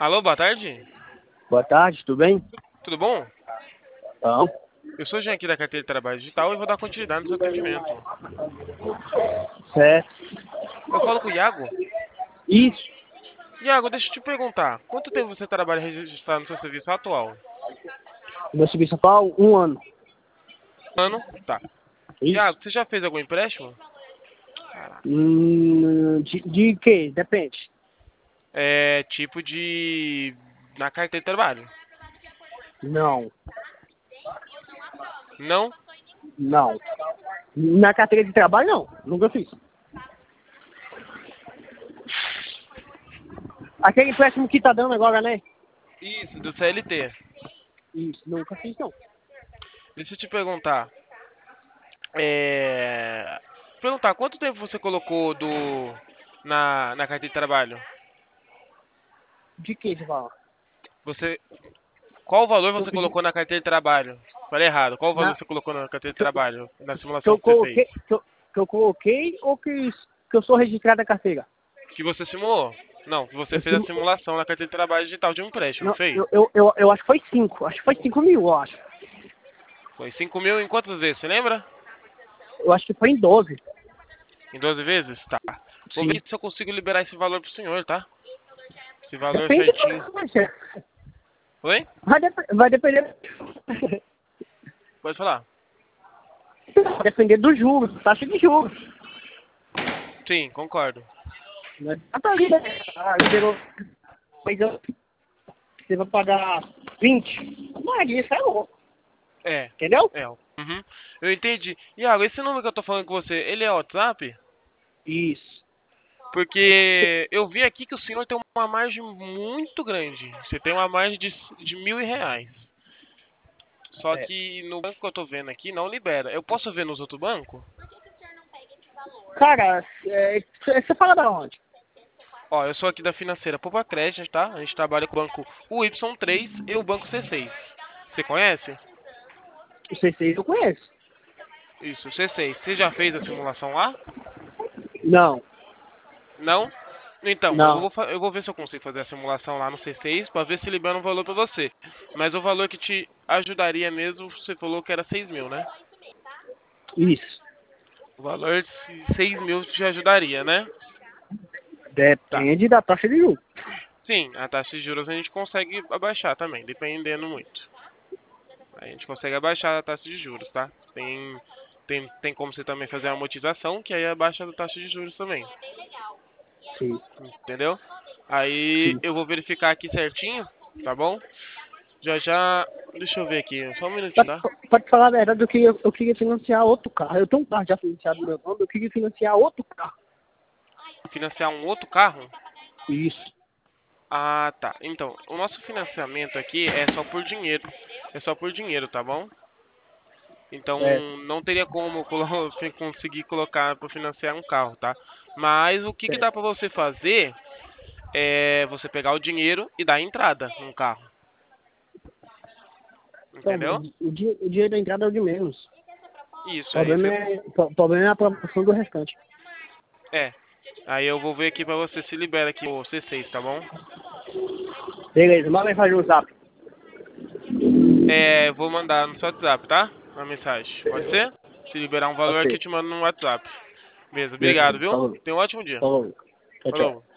Alô, boa tarde. Boa tarde, tudo bem? Tudo bom? Não. Eu sou o Jean aqui da carteira de trabalho digital e vou dar continuidade no seu atendimento. Certo. Eu falo com o Iago. Isso. Iago, deixa eu te perguntar. Quanto tempo você trabalha registrado no seu serviço atual? Meu serviço atual, 1 ano. Ano? Tá. Isso. Iago, você já fez algum empréstimo? De quê? Depende. É tipo de... na carteira de trabalho. Não. Não? Não. Na carteira de trabalho, não. Nunca fiz. Aquele empréstimo que tá dando agora, né? Isso, do CLT. Isso. Nunca fiz, não. Deixa eu te perguntar. É... Perguntar, quanto tempo você colocou na carteira de trabalho? De que você fala? Você... Qual valor Que eu você pedi... colocou na carteira de trabalho? Falei errado. Qual valor Na... você colocou na carteira de Que, eu, trabalho? Na que simulação eu que você fez? coloquei... Que eu coloquei ou que eu sou registrado na carteira? Que você simulou? Não, que você Eu, fez a sim- simulação na carteira de trabalho digital de um empréstimo, não não, fez? eu acho que foi 5. Acho que foi 5 mil, eu acho. Foi 5 mil em quantas vezes? Você lembra? Eu acho que foi em 12. Em 12 vezes? Tá. Vou ver Sim. se eu consigo liberar esse valor pro senhor, tá? Esse valor Depende certinho. do que. Oi? Vai depender. Pode falar. Vai depender do juros, taxa de juros. Sim, concordo. Não é nada ali, né? Ah, liberou. Mas você vai pagar 20. Mas isso é louco. É. Entendeu? É. Uhum. Eu entendi. Iago, esse número que eu tô falando com você, ele é WhatsApp? Isso. Porque eu vi aqui que o senhor tem uma margem muito grande. Você tem uma margem de R$ 1.000. Só É. que no banco que eu tô vendo aqui não libera. Eu posso ver nos outros bancos? Cara, você fala da onde? Ó, eu sou aqui da financeira Poupa Crédito, tá? A gente trabalha com o banco UY3 e o banco C6. Você conhece? O C6 eu conheço. Isso, C6. Você já fez a simulação lá? Não. Não? Então, Não. eu vou ver se eu consigo fazer a simulação lá no C6 para ver se libera um valor para você. Mas o valor que te ajudaria mesmo, você falou que era 6 mil, né? Isso. O valor de 6 mil te ajudaria, né? Tá. Depende da taxa de juros. Sim, a taxa de juros a gente consegue abaixar também, dependendo muito. A gente consegue abaixar a taxa de juros, tá? Tem como você também fazer a amortização, que aí abaixa a taxa de juros também. Sim. Entendeu? Aí Sim. eu vou verificar aqui certinho, tá bom? Já já. Deixa eu ver aqui, só um minutinho, Pra, tá? pra te falar a verdade, eu queria financiar outro carro. Eu tenho um carro já financiado no meu nome, eu queria financiar outro carro. Financiar um outro carro? Isso. Ah, tá. Então, o nosso financiamento aqui é só por dinheiro. É só por dinheiro, tá bom? Então, É. não teria como conseguir colocar para financiar um carro, tá? Mas o que que É. dá para você fazer é você pegar o dinheiro e dar entrada no carro. Então, mas Entendeu? o dinheiro da entrada é o de menos. Isso, é isso. O problema é a proporção do restante. É. Aí eu vou ver aqui pra você se libera aqui o C6, tá bom? Beleza, manda mensagem no zap. É, vou mandar no seu WhatsApp, tá? Uma mensagem. Pode ser? Se liberar um valor Pode aqui, eu ser. te mando no WhatsApp. Beleza, obrigado, Beleza, viu? falou. Tenha um ótimo dia. Falou. Tchau, tchau. Falou.